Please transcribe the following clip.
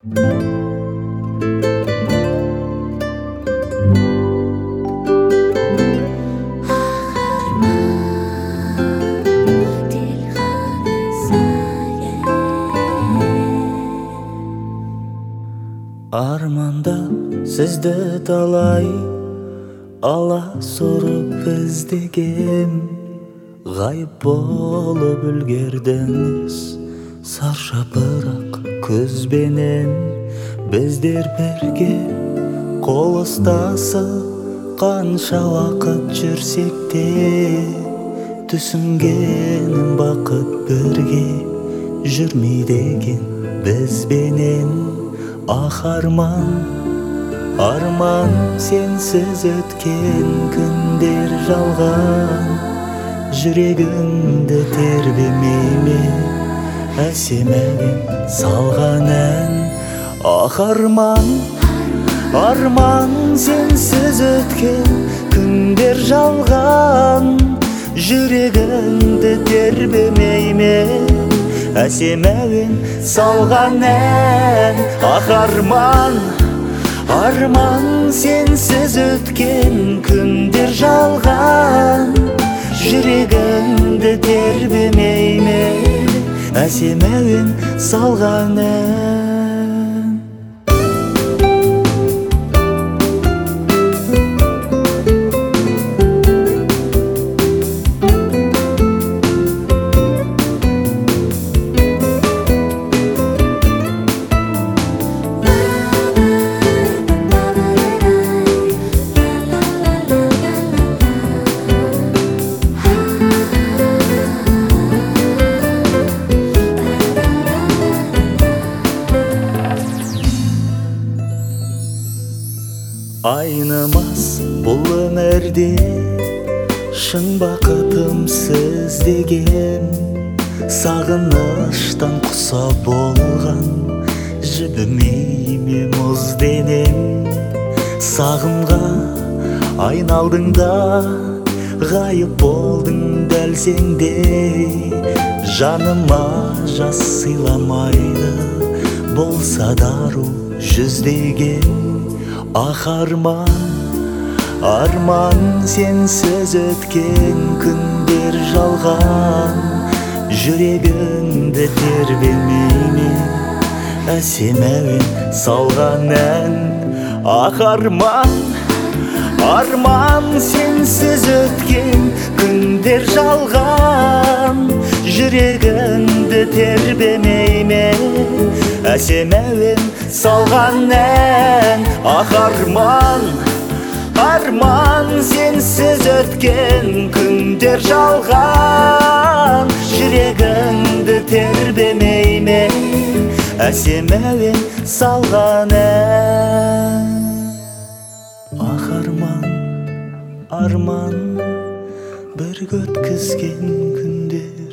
Armanda sizde talay ala sorup izdegem, gayip bolup үлгердіңіз саршапырақ көзбенен. Біздер бірге қол ұстасып қанша уақыт жүрсек те, түсінгенім бақыт бірге жүрмейді екен бізбенен. Арман сенсіз өткен күндер жалған, жүрегіңді тербемей ме әсем әуен салған ән. Арман сенсіз өткен күндер жалған, жүрегіңді тербемей ме әсем әуен салған ән. Арман сенсіз өткен күндер жалған, жүрегіңді тербемей ме әсем әуен салған ән. Айнымас бұл өмірде шын бақытым сіз деген, сағыныштан құса болған жібімей ме мұз денем. Сағымға айналдың да ғайып болдың дәл сенде, жаныма жас сыйламайды болса дару жүздеген. Арман сенсіз өткен күндер жалған, жүрегіңді тербемей ме әсем әуен салған ән. Арман сенсіз өткен күндер жалған, жүрегіңді тербемей ме әсем әуен салған ән. Арман сенсіз өткен күндер жалған, жүрегіңді тербемей ме әсем әуен салған ән. Арман бірге өткізген күндер